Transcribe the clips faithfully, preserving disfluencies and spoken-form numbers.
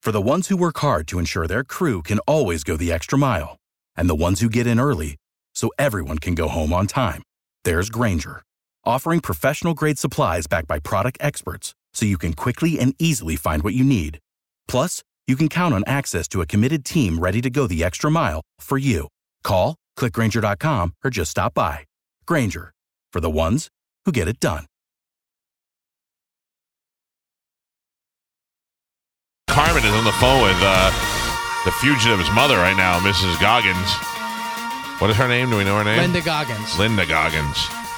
For the ones who work hard to ensure their crew can always go the extra mile, and the ones who get in early so everyone can go home on time, there's Grainger, offering professional-grade supplies backed by product experts so you can quickly and easily find what you need. Plus, you can count on access to a committed team ready to go the extra mile for you. Call, click Grainger dot com, or just stop by. Grainger, for the ones who get it done. Carmen is on the phone with uh, the fugitive's mother right now, Missus Goggins. What is her name? Do we know her name? Linda Goggins. Linda Goggins.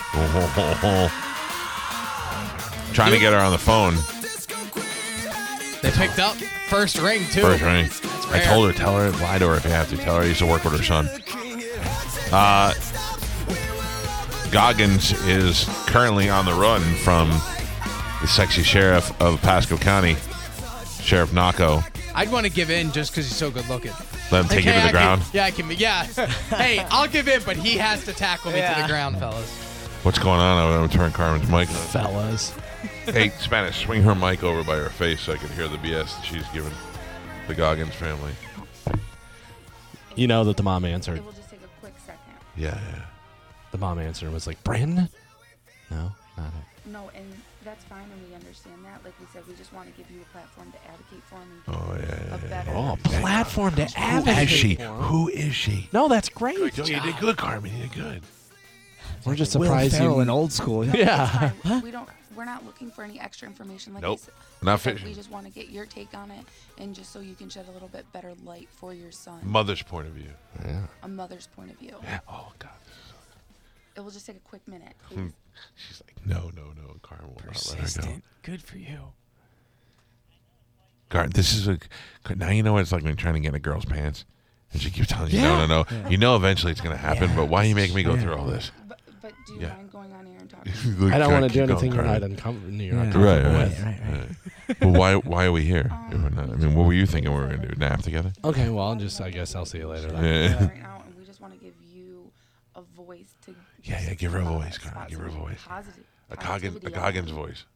Trying to get her on the phone. They picked up first ring, too. First ring. I told her, tell her, lie to her if you have to. Tell her I used to work with her son. Uh, Goggins is currently on the run from the sexy sheriff of Pasco County, Sheriff Nacco. I'd want to give in just because he's so good looking. Let him take like, you hey, to the I ground? Can, yeah, I can. Yeah. Hey, I'll give in, but he has to tackle me Yeah. to the ground, fellas. What's going on? I'm going to turn Carmen's mic on. Fellas. Hey, Spanish, swing her mic over by her face so I can hear the B S that she's giving the Goggins family. You know that the mom answered. It will just take a quick second. Yeah, yeah. The mom answered and was like, Brandon? No, not it. No, and that's fine, and we understand that. Like we said, we just want to give you a platform to advocate for him. And Oh, yeah, a yeah, yeah. better Oh, platform to Who advocate is she? for him. Who is she? No, that's great. You did good, Carmen. You did good. We're just Will surprised Ferrell you. in old school. Yeah. It's fine. We don't. We're not looking for any extra information. Like Nope. I said, Not like I said, fishing. we just want to get your take on it, and just so you can shed a little bit better light for your son, Mother's point of view. Yeah. a mother's point of view. Oh, God. It will just take a quick minute, Hmm. please. She's like, no, no, no. Carmen will not let her go. Good for you. Gar, this is a. Now you know what it's like when you're trying to get in a girl's pants. And she keeps telling you, Yeah. no, no, no. You know eventually it's going to happen, but why are you making me go through all this? But, but do you Yeah. mind going on air and talking? I don't want to do Keep going, anything you're Carmen. not uncomfortable you're Yeah. not Right, comfortable right, with. Right, right. Right. Well, why why are we here? If we're not- I mean, what were you thinking we were going to do? Nap together? Okay, well, I'll just, I guess I'll see you later then. Yeah. right now, and we just want to give you a voice to. Yeah, yeah, give her a uh, voice, Carmen, spot give her a some voice. Positive. A Goggins, a Goggins voice.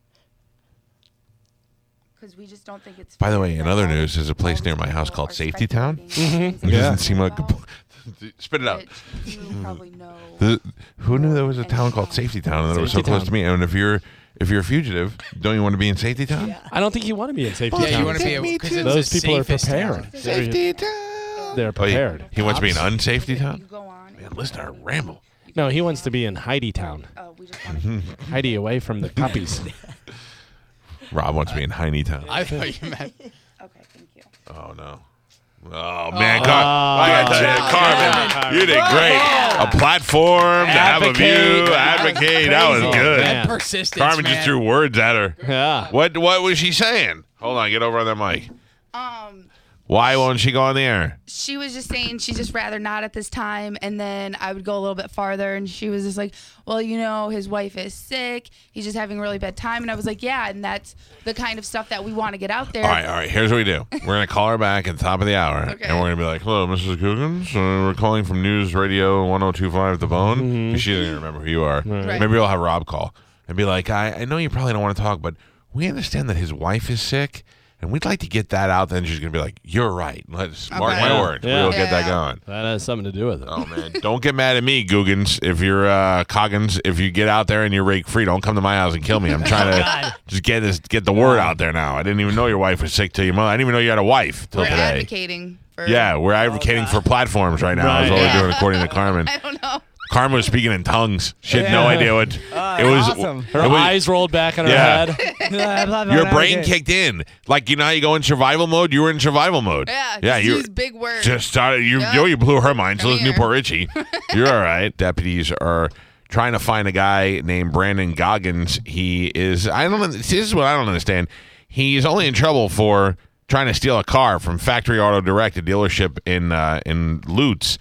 Because we just don't think it's. By the fair way, in that other all news, these there's a place people near my are house called Safety Town. speculating It things doesn't that seem we like. don't A, know, spit it out. which you probably know. The, who knew there was a and town called how. Safety Town and that it was so Safety close Town. to me? And if you're if you're a fugitive, don't you want to be in Safety Town? I don't think you want to be in safety Yeah, town. you want to be able Me because too. it's Those the people are safest prepared. town. Safety Town. They're Oh, he, prepared. he wants to be in Cops. unsafety town? You go on. Man, and listen to her you- ramble. you No, can he go wants to on. be in Heidi Town. Uh, we just want to. Heidi away from the puppies. Rob wants to be in Heiny Town. I thought you meant. Okay, thank you. Oh, no. Oh, man. Car- I gotta tell you, job, Carmen, you did great. A platform to have a view, Advocate. advocate. That was Crazy. good. Man. Persistence, Carmen man. just threw words at her. Yeah. What What was she saying? Hold on, get over on that mic. Um, Why won't she go on the air? she was just saying she'd just rather not at this time, and then I would go a little bit farther, and she was just like, well, you know, his wife is sick, he's just having a really bad time, and I was like, yeah, and that's the kind of stuff that we want to get out there. All right, all right. Here's what we do. We're going to call her back at the top of the hour, Okay. and we're going to be like, hello, Missus Googans. Uh, we're calling from News Radio one oh two point five The Bone. Mm-hmm. 'Cause she doesn't even remember who you are. Right. Maybe we'll have Rob call and be like, I, I know you probably don't want to talk, but we understand that his wife is sick, and we'd like to get that out. Then she's going to be like, you're right. Let's mark Okay. my Yeah. word. Yeah. We'll get that Yeah. going. That has something to do with it. Oh, man. Don't get mad at me, Googans. If you're uh, Coggins, if you get out there and you're rake free, don't come to my house and kill me. I'm trying to just get this, get the word out there now. I didn't even know your wife was sick till your mother. I didn't even know you had a wife till We're today. advocating for. Yeah, we're advocating for platforms right now. Right. Is what Yeah. we're doing, according to Carmen. I don't know. Carmen was speaking in tongues. She had no Yeah. idea what Oh, it was. awesome. Her it was- eyes rolled back on her Yeah. head. Your brain kicked in, like you know how you go in survival mode. You were in survival mode. Yeah, yeah. just You use big words. just started. You, Yeah. yo, you blew her mind. So Come is here. Newport Richie. You're all right. Deputies are trying to find a guy named Brandon Goggins. He is. I don't. This is what I don't understand. He's only in trouble for trying to steal a car from Factory Auto Direct, a dealership in uh, in Lutz,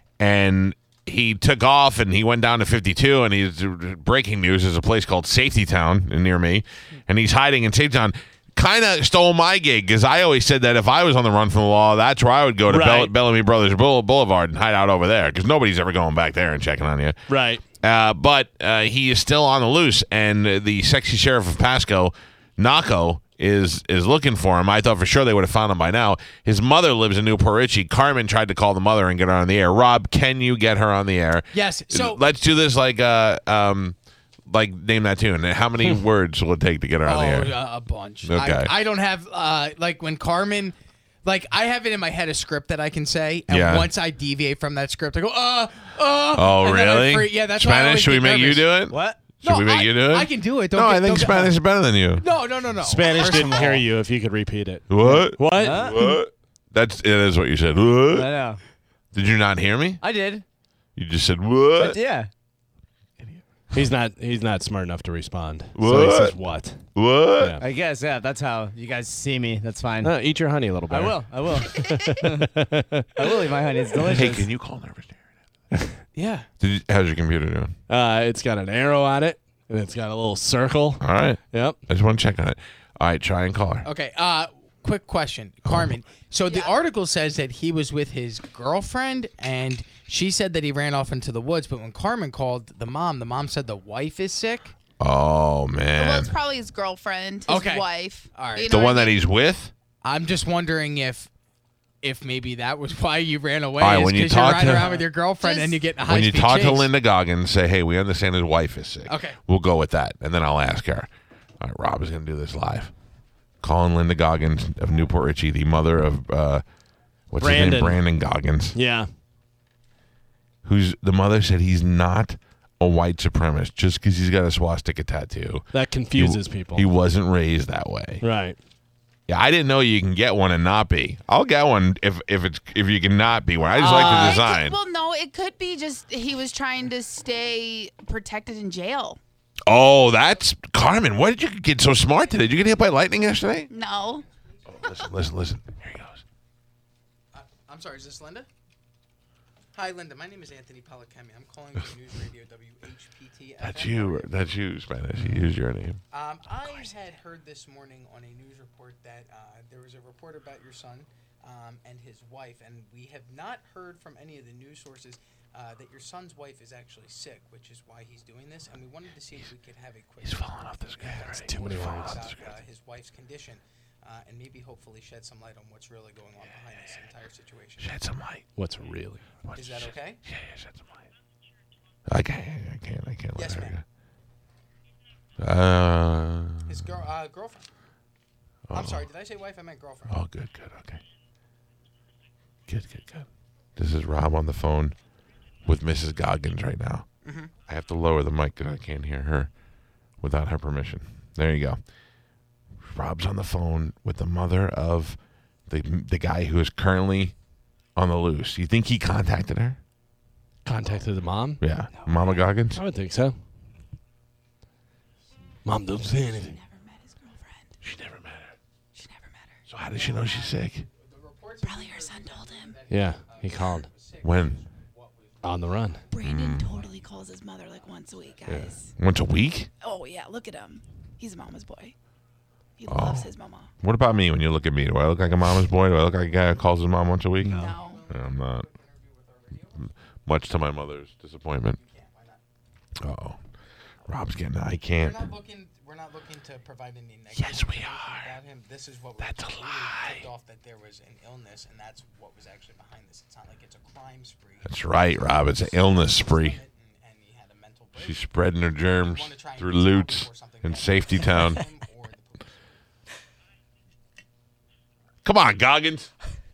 and he took off and he went down to fifty-two. And he's breaking news. There's a place called Safety Town near me, and he's hiding in Safety Town. Kind of stole my gig because I always said that if I was on the run from the law, that's where I would go to Right. Bell- Bellamy Brothers Boule- Boulevard and hide out over there because nobody's ever going back there and checking on you. Right. Uh, but uh, he is still on the loose, and the sexy sheriff of Pasco, Nacco, is is looking for him. I thought for sure they would have found him by now. His mother lives in Newport Richie. Carmen tried to call the mother and get her on the air. Rob, can you get her on the air? Yes. So let's do this like uh um like name that tune. How many words will it take to get her on oh, the air? uh, a bunch. Okay. I, I don't have uh like when Carmen. Like, I have it in my head a script that I can say, and Yeah. once I deviate from that script, I go, uh, uh. Oh, and then I really? free- yeah, that's why I Spanish? always Should we get make you nervous. do it? What? Should No, we make I, you do it? I can do it. Don't no, get, I think don't get- Spanish is better than you. No, no, no, no. Spanish First didn't of hear all- you. If you could repeat it. What? What? Huh? What? That's it is what you said. I What? know. Did you not hear me? I did. You just said what? But yeah. He's not. He's not smart enough to respond. So What? he says what? What? Yeah. I guess, yeah, that's how you guys see me. That's fine. No, eat your honey a little bit. I will. I will. I will eat my honey. It's delicious. Hey, can you call Nervous Darren? Yeah. Did you, how's your computer doing? Uh, it's got an arrow on it, and it's got a little circle. All right. Yep. I just want to check on it. All right, try and call her. Okay. Uh, quick question, Carmen. So the article says that he was with his girlfriend, and she said that he ran off into the woods. But when Carmen called the mom, the mom said the wife is sick. Oh Well, man, it's probably his girlfriend, his Okay. wife. All right. You the know one what I that mean? he's with. I'm just wondering if, if maybe that was why you ran away. All right, is when you 'cause talk you're riding to- around with your girlfriend Just- and you get in a high When you speed talk to chase. Linda Goggins, say, "Hey, we understand his wife is sick." Okay. We'll go with that, and then I'll ask her. All right, Rob is going to do this live. Calling Linda Goggins of Newport Richie, the mother of uh, what's his Brandon. name, Brandon Goggins, Yeah. who's the mother said he's not a white supremacist just because he's got a swastika tattoo. That confuses He- people. He wasn't raised that way. right. Yeah, I didn't know you can get one and not be. I'll get one if if it's if you can not be one. I just like It the could- design. well, no, it could be just he was trying to stay protected in jail. Oh, that's Carmen. What did you get so smart today? Did you get hit by lightning yesterday? No. Listen, listen, listen. Here he goes. Uh, I'm sorry, is this Linda? Hi, Linda. My name is Anthony Polakemi. I'm calling from News Radio W H P T. That's you. That's you, Spanish. You used your name. Um, I had heard this morning on a news report that uh, there was a report about your son um, and his wife, and we have not heard from any of the news sources uh, that your son's wife is actually sick, which is why he's doing this. And we wanted to see if we could have a quick. He's falling off the screen already. Too many words. About uh, his wife's condition, uh, and maybe hopefully shed some light on what's really going on behind this entire situation. Shed some light. What's really? What- Is that shed- okay? Yeah, yeah, shed some light. I can't. I can't. I can't. Yes, let her ma'am. go. Uh. His girl, uh, girlfriend. I'm sorry, did I say wife? I meant girlfriend. Oh, good, good, okay. Good, good, good. This is Rob on the phone with Missus Goggins right now. Mm-hmm. I have to lower the mic because I can't hear her without her permission. There you go. Rob's on the phone with the mother of the the guy who is currently on the loose. You think he contacted her? Contacted the mom? Yeah, Mama Goggins. I would think so. Mom, don't say anything. Never met his girlfriend. She never met her. She never met her. So how does she know she's sick? Probably her son told him. Yeah, he called. When? On the run. Brandon totally calls his mother like once a week, guys. Once a week? Oh yeah, look at him. He's a mama's boy. He Oh. loves his mama. What about me when you look at me? Do I look like a mama's boy? Do I look like a guy that calls his mom once a week? No. No, I'm not. Much to my mother's disappointment. Oh, Rob's getting. I We're can't. not looking. We're not looking to provide any negative Yes, we information are. about him. This is what we're That's a really lie. tipped off that there was an illness, and that's what was actually behind this. It's not like it's a crime spree. That's right, Rob. It's an illness spree. And, and he had a mental break. She's spreading her We germs wanna try and through reach out loots before something in happens Safety to Town. him or the police. Come on, Goggins.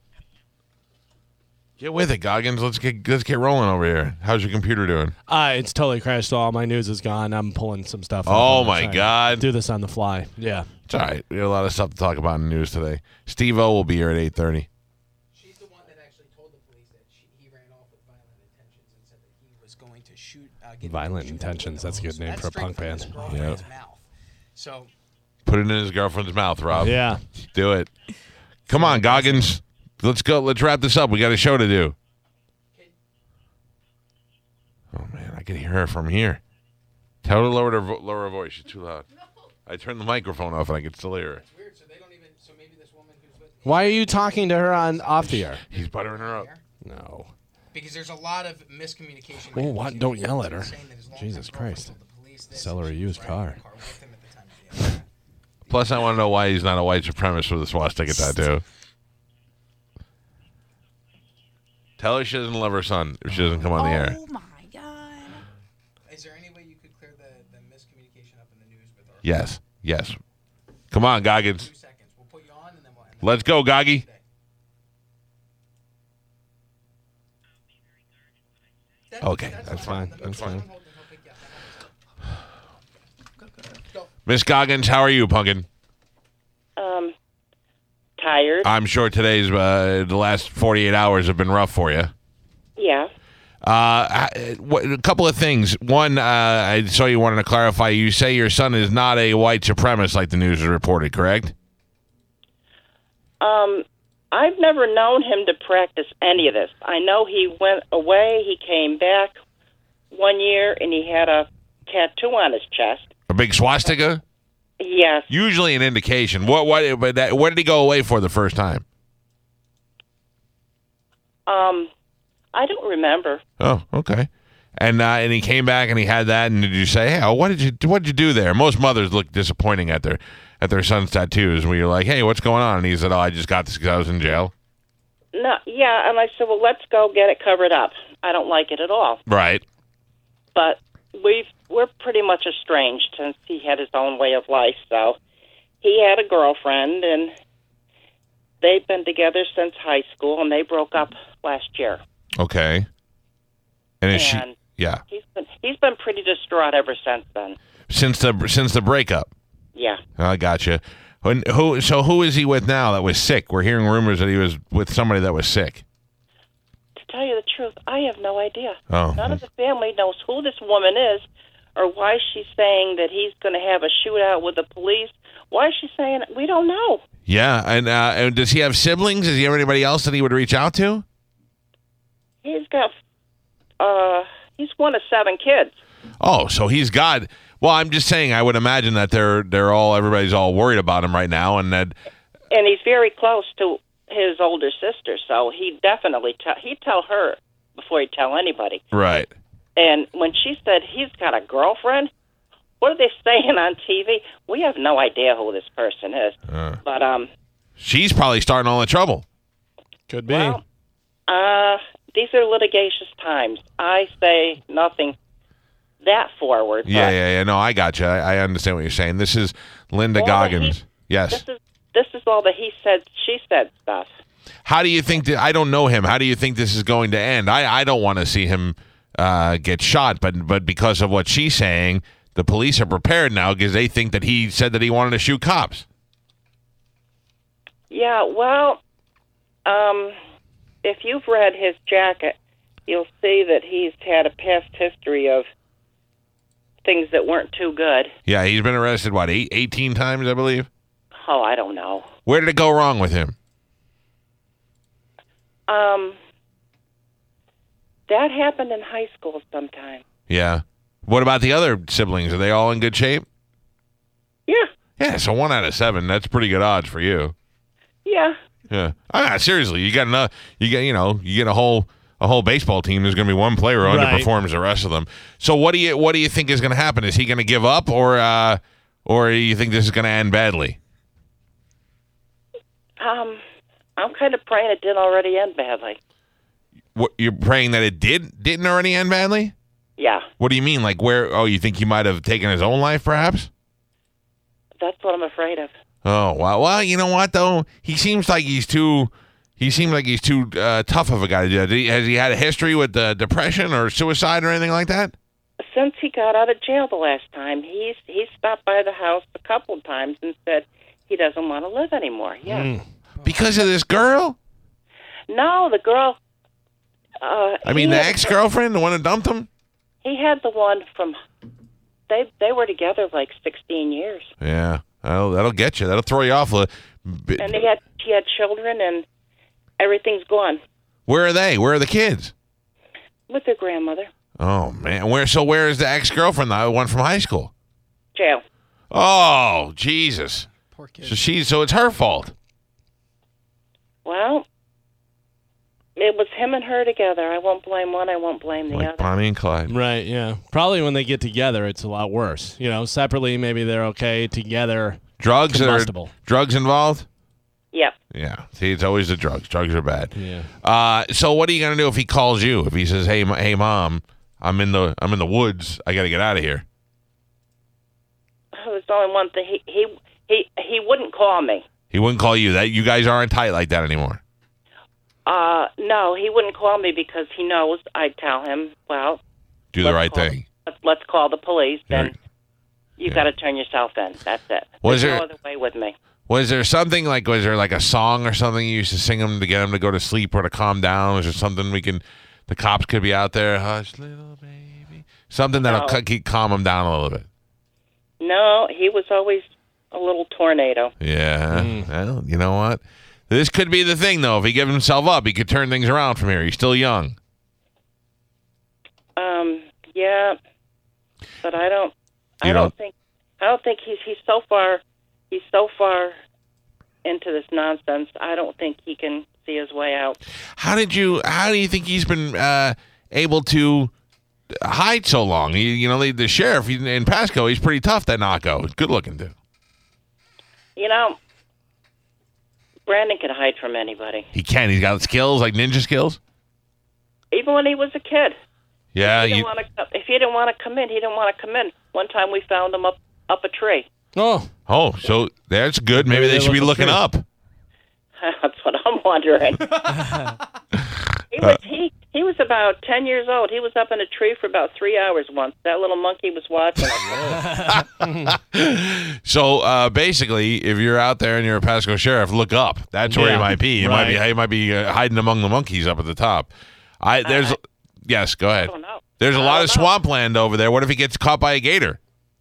Get with it, Goggins. Let's get let's get rolling over here. How's your computer doing? Uh, it's totally crashed. All my news is gone. I'm pulling some stuff. up. Oh, I'm my trying to God. Do this on the fly. Yeah. It's all right. We have a lot of stuff to talk about in the news today. Steve O will be here at eight thirty. She's the one that actually told the police that she, he ran off with violent intentions and said that he was going to shoot. Uh, get Violent shoot Intentions, the that's a good window. name So for a that's punk straight from band. his girlfriend's Yeah. mouth. So Put it in his girlfriend's mouth, Rob. Yeah. Do it. Come on, Goggins. Let's go. Let's wrap this up. We got a show to do. Oh man, I can hear her from here. Tell her to lower her vo- lower her voice. She's too loud. I turned the microphone off and I can still hear her. weird. So they don't even. So maybe this woman who's with Why are you talking to her on off the air? He's buttering her up. No. because there's a lot of miscommunication. Oh, what? Don't yell at her. Saying that his longtime Jesus girlfriend Christ. told the police this, Sell her and a she was used riding in car. the car with him at the time of the, uh, Plus, I want to know why he's not a white supremacist with a swastika tattoo. Tell her she doesn't love her son if she doesn't come on the air. Oh my God. Is there any way you could clear the, the miscommunication up in the news with our Yes, yes. Come on, Goggins. two seconds? We'll put you on and then we'll end Let's go, Goggy. That- Okay, that's fine, Let me that's put you on fine. hold and he'll pick you up. Go, go, go. Go. Miss Goggins, how are you, Pumpkin? Um, tired. I'm sure today's, uh, the last forty-eight hours have been rough for you. yeah. Uh, what, a couple of things. One, uh, I saw you wanted to clarify. You say your son is not a white supremacist like the news has reported, correct? Um, I've never known him to practice any of this. I know he went away. He came back one year, and he had a tattoo on his chest. A big swastika? Yes. Usually an indication. What? What? But that, what did he go away for the first time? Um, I don't remember. Oh, okay. And uh, and he came back and he had that. And did you say, "Hey, what did you what did you do there?" Most mothers look disappointing at their at their son's tattoos. Where you're like, "Hey, what's going on?" And he said, "Oh, I just got this because I was in jail." No. Yeah, and I said, well, let's go get it covered up. I don't like it at all. Right. But we've we're pretty much estranged since he had his own way of life. So he had a girlfriend, and they've been together since high school, and they broke up last year. Okay. And is she? And Yeah. he's been he's been pretty distraught ever since then. Since the since the breakup. Yeah. I gotcha. And who? So who is he with now that was sick? We're hearing rumors that he was with somebody that was sick. To tell you the truth, I have no idea. Oh. None of the family knows who this woman is or why she's saying that he's going to have a shootout with the police. Why is she saying it? We don't know. Yeah, and uh, and does he have siblings? Does he have anybody else that he would reach out to? He's got, uh, he's one of seven kids. Oh, so he's got. Well, I'm just saying. I would imagine that they're they're all everybody's all worried about him right now, and that. And he's very close to his older sister, so he definitely tell he'd tell her before he'd tell anybody. Right. And when she said he's got a girlfriend, what are they saying on T V? We have no idea who this person is. Uh, But um, she's probably starting all the trouble. Could be. well, uh, these are litigious times. I say nothing that forward. Yeah, but yeah, yeah. No, I got you. I, I understand what you're saying. This is Linda Well, Goggins. he- Yes. This is this is all the he said, she said stuff. How do you think that? I don't know him. How do you think this is going to end? I, I don't want to see him uh, get shot, but but because of what she's saying, the police are prepared now because they think that he said that he wanted to shoot cops. Yeah, well, um, if you've read his jacket, you'll see that he's had a past history of things that weren't too good. Yeah, he's been arrested, what, eight, eighteen times, I believe? Oh, I don't know. Where did it go wrong with him? Um, that happened in high school sometime. Yeah. What about the other siblings? Are they all in good shape? Yeah, Yeah, so one out of seven. That's pretty good odds for you. yeah. Yeah. Ah, seriously, you got enough. You get, you know, you get a whole a whole baseball team. There's going to be one player who Right. underperforms the rest of them. So what do you what do you think is going to happen? Is he going to give up, or uh, or do you think this is going to end badly? Um, I'm kind of praying it didn't already end badly. What, you're praying that it did didn't already end badly? Yeah, What do you mean? Like where? Oh, you think he might have taken his own life, perhaps? that's what I'm afraid of. Oh, well, well, you know what though? He seems like he's too. He seems like he's too uh, tough of a guy to do that. Did he, has he had a history with uh, depression or suicide or anything like that? Since he got out of jail the last time, he's he stopped by the house a couple of times and said he doesn't want to live anymore. Yeah. Because of this girl? No, the girl. Uh, I mean, he the had- ex-girlfriend, the one that dumped him? He had the one from. They they were together like sixteen years, Yeah, that'll, that'll get you. That'll throw you off a bit. and they had he had children, and everything's gone Where are they? Where are the kids? with their grandmother. Oh, man. Where? So where is the ex-girlfriend, the one from high school? Jail. Oh, Jesus. Poor kid. So she, so it's her fault. Well, it was him and her together. I won't blame one. I won't blame the Like other. Bonnie and Clyde. Right, yeah. Probably when they get together, it's a lot worse. You know, separately, maybe they're okay. Together, Drugs are Combustible. drugs involved? Yep. Yeah. See, it's always the drugs. Drugs are bad. Yeah. Uh, so what are you gonna do if he calls you? If he says, "Hey, m- hey, mom, I'm in the I'm in the woods. I got to get out of here." There's only one thing. He he he he wouldn't call me. He wouldn't call you. That you guys aren't tight like that anymore. Uh, no, he wouldn't call me because he knows I'd tell him, well, Do the let's right call- thing. Let's, let's call the police. Then Right. you Yeah. got to turn yourself in. That's it. Was There's there- no other way with me. Was there something like, was there like a song or something you used to sing him to get him to go to sleep or to calm down? Was there something we can, the cops could be out there, hush, little baby? Something that'll No. ca- keep calm him down a little bit. No, he was always a little tornado. Yeah. Well, you know what? This could be the thing, though. If he gives himself up, he could turn things around from here. He's still young. Um, yeah, but I don't. I You don't, don't- think. I don't think he's he's so far. He's so far into this nonsense. I don't think he can see his way out. How did you, how do you think he's been uh, able to hide so long? You, you know, the, the sheriff in Pasco, he's pretty tough, that knocko. Good looking, too. You know, Brandon could hide from anybody, He can. He's got skills, like ninja skills. even when he was a kid. Yeah. He didn't You, want to. If he didn't want to come in, he didn't want to come in. One time we found him up up a tree. Oh, oh, so that's good. Maybe, Maybe they they should be look looking up up. That's what I'm wondering. he was he he was about ten years old. He was up in a tree for about three hours once. That little monkey was watching. So uh, basically, if you're out there and you're a Pasco sheriff, look up. That's where Yeah, he might be. He might be. right. He might be uh, hiding among the monkeys up at the top. I there's I- yes. Go ahead. I don't know. There's a I lot don't of know. swampland over there. What if he gets caught by a gator?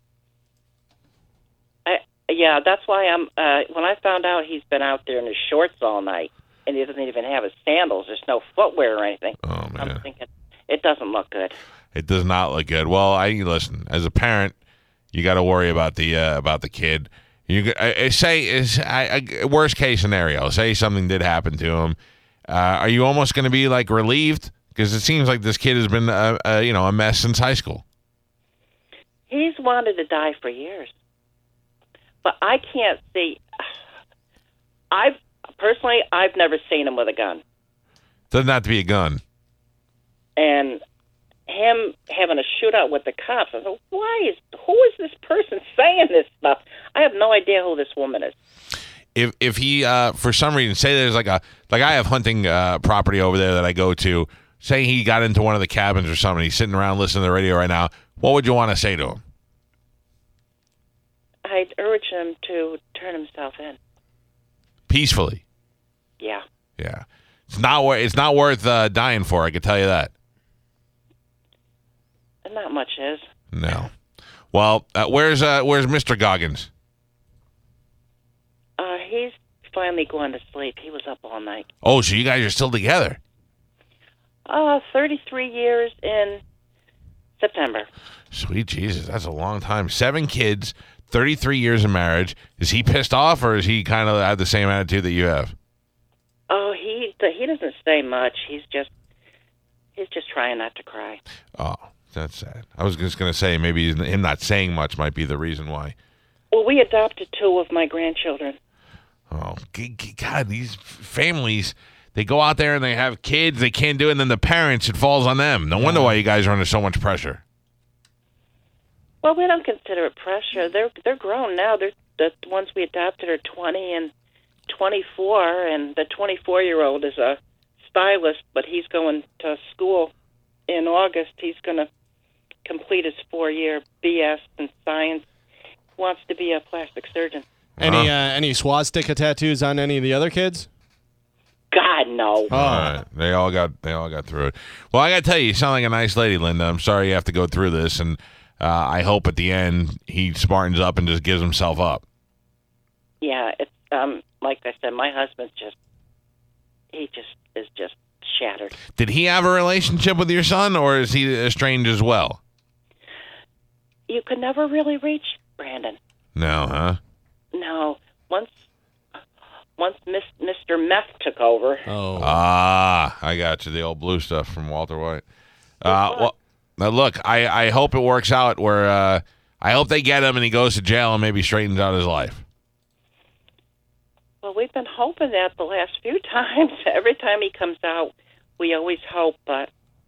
I, yeah, that's why I'm. Uh, when I found out he's been out there in his shorts all night, and he doesn't even have his sandals. There's no footwear or anything. Oh man, I'm thinking it doesn't look good. it does not look good. Well, I listen as a parent, you got to worry about the uh, about the kid. You I, I say is I, I, worst case scenario. Say something did happen to him. Uh, are you almost going to be like relieved? Because it seems like this kid has been, uh, uh, you know, a mess since high school. He's wanted to die for years, but I can't see. I've personally, I've never seen him with a gun, Doesn't have to be a gun. and him having a shootout with the cops. I thought, why is who is this person saying this stuff? I have no idea who this woman is. If if he uh, for some reason say there's like a like I have hunting uh, property over there that I go to. Say he got into one of the cabins or something. He's sitting around listening to the radio right now. What would you want to say to him? I'd urge him to turn himself in. Peacefully. Yeah. Yeah. It's not wor- It's not worth uh, dying for. I can tell you that. Not much is. No. Well, uh, where's uh, where's Mister Goggins? Uh, he's finally going to sleep. He was up all night. Oh, so you guys are still together? Uh, thirty-three years in September. Sweet Jesus, that's a long time. Seven kids, thirty-three years of marriage. Is he pissed off, or is he kind of have the same attitude that you have? Oh, he he doesn't say much. He's just he's just trying not to cry. Oh, that's sad. I was just going to say maybe him not saying much might be the reason why. Well, we adopted two of my grandchildren. Oh, g- g- God, these f- families, they go out there and they have kids, they can't do it, and then the parents, it falls on them. No wonder why you guys are under so much pressure. Well, we don't consider it pressure. They're they're grown now. They're the ones we adopted are twenty and twenty-four, and the twenty-four-year-old is a stylist, but he's going to school in August. He's going to complete his four-year B S in science. Wants to be a plastic surgeon. Any Uh-huh. uh, any swastika tattoos on any of the other kids? God, no. Oh. All right. They all got they all got through it. Well, I got to tell you, you sound like a nice lady, Linda. I'm sorry you have to go through this, and uh, I hope at the end he smartens up and just gives himself up. Yeah, it's um like I said, my husband's just he just is just shattered. Did he have a relationship with your son, or is he estranged as well? You could never really reach Brandon. No, huh? No, once once Miss, Mister Meth took over. Oh, Ah, I got you. The old blue stuff from Walter White. Uh, well, now look, I, I hope it works out where uh, I hope they get him and he goes to jail and maybe straightens out his life. Well, we've been hoping that the last few times. Every time he comes out, we always hope, but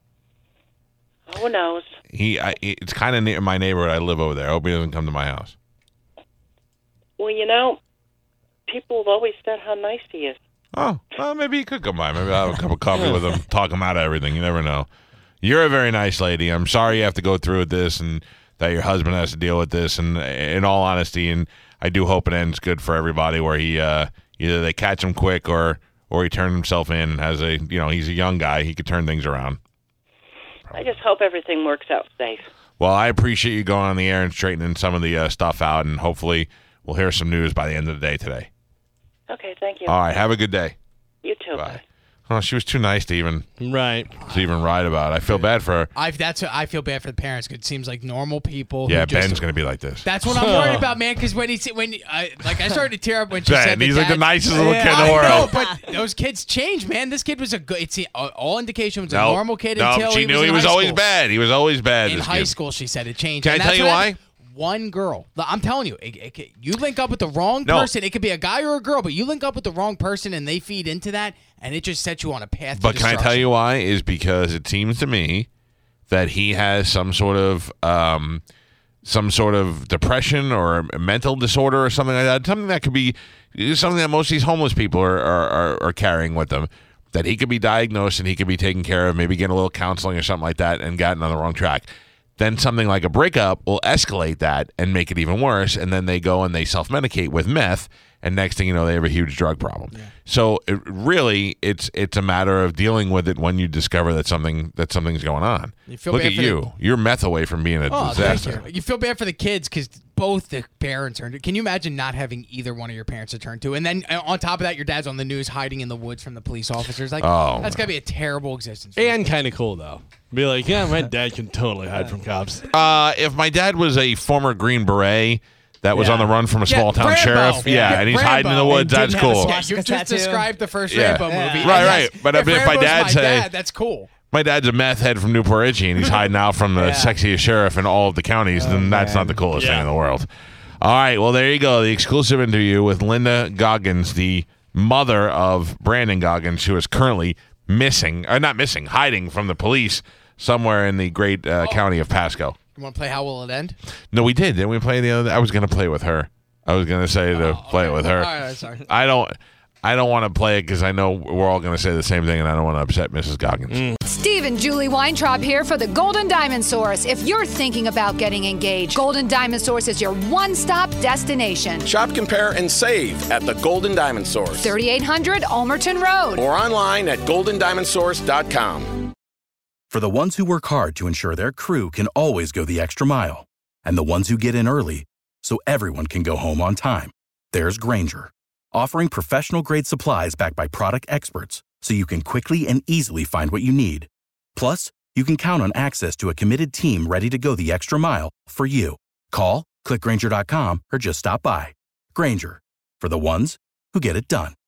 who knows? He, I, it's kind of near my neighborhood. I live over there. I hope he doesn't come to my house. Well, you know, people have always said how nice he is. Oh, well, maybe he could come by. Maybe I'll have a cup of coffee with him, talk him out of everything. You never know. You're a very nice lady. I'm sorry you have to go through with this and that your husband has to deal with this. And in all honesty, and I do hope it ends good for everybody where he uh, either they catch him quick or, or he turns himself in and has a, you know, he's a young guy. He could turn things around. I just hope everything works out safe. Well, I appreciate you going on the air and straightening some of the uh, stuff out, and hopefully we'll hear some news by the end of the day today. Okay, thank you. All right, have a good day. You too. Bye. Oh, she was too nice to even Right. to even write about it. I feel bad for her. I that's I feel bad for the parents because it seems like normal people. Yeah, who just, Ben's going to be like this. That's what I'm worried about, man. Because when he said- when I like I started to tear up when she Ben, said he's the like the dad- nicest little kid in the I world. know, but those kids change, man. This kid was a good. It's uh, all indication was a No, normal kid no, until she he knew was he in was high always school. bad. He was always bad. In this high kid. school, she said it changed. Can I And tell that's you what why? happened. One girl. I'm telling you, it, it, you link up with the wrong No. person. It could be a guy or a girl, but you link up with the wrong person, and they feed into that, and it just sets you on a path. But to can I tell destruction. you why? Is because it seems to me that he has some sort of um, some sort of depression or a mental disorder or something like that. Something that could be something that most of these homeless people are are, are, are carrying with them. That he could be diagnosed and he could be taken care of, maybe get a little counseling or something like that, and gotten on the wrong track. Then something like a breakup will escalate that and make it even worse. And then they go and they self-medicate with meth. And next thing you know, they have a huge drug problem. Yeah. So it, really, it's it's a matter of dealing with it when you discover that something that something's going on. You feel Look bad at for you. the- You're meth away from being a Oh, disaster. thank you. You feel bad for the kids because both the parents are. Can you imagine not having either one of your parents to turn to? And then uh, on top of that, your dad's on the news hiding in the woods from the police officers. Like, Oh, that's got to be a terrible existence. And kind of cool, though. Be like, yeah, my dad can totally hide from cops. Uh, if my dad was a former Green Beret that was Yeah. on the run from a Yeah, small town Rambo. sheriff, yeah, Yeah, and he's hiding in the Rambo. woods, And that's didn't have a cool. Yeah, swastika you just tattoo. described the first Yeah. Rambo Yeah. movie. Right, And right. yes, But if, if my Rambo's dad my say- dad, that's cool. My dad's a meth head from Newport Richie, and he's hiding out from the Yeah. sexiest sheriff in all of the counties, then that's man. not the coolest thing Yeah. in the world. All right, well, there you go. The exclusive interview with Linda Goggins, the mother of Brandon Goggins, who is currently missing, or not missing, hiding from the police somewhere in the great uh, county of Pasco. You want to play How Will It End? No, we did. Didn't we play the other? I was going to play with her. I was going to say to play it with her. All right, sorry. I don't. I don't want to play it because I know we're all going to say the same thing, and I don't want to upset Missus Goggins. Steve and Julie Weintraub here for the Golden Diamond Source. If you're thinking about getting engaged, Golden Diamond Source is your one-stop destination. Shop, compare, and save at the Golden Diamond Source. thirty-eight hundred Ulmerton Road. Or online at golden diamond source dot com. For the ones who work hard to ensure their crew can always go the extra mile, and the ones who get in early so everyone can go home on time, there's Grainger, offering professional-grade supplies backed by product experts so you can quickly and easily find what you need. Plus, you can count on access to a committed team ready to go the extra mile for you. Call, click Grainger dot com, or just stop by. Grainger, for the ones who get it done.